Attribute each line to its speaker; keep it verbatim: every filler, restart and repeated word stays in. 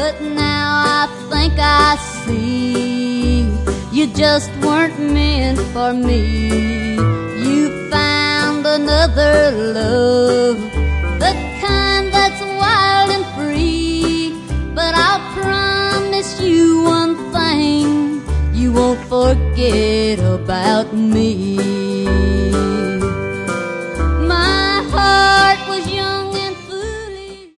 Speaker 1: But now I think I see you just weren't meant for me. You found another love, the kind that's wild and free. But I'll promise you one thing, you won't forget about me.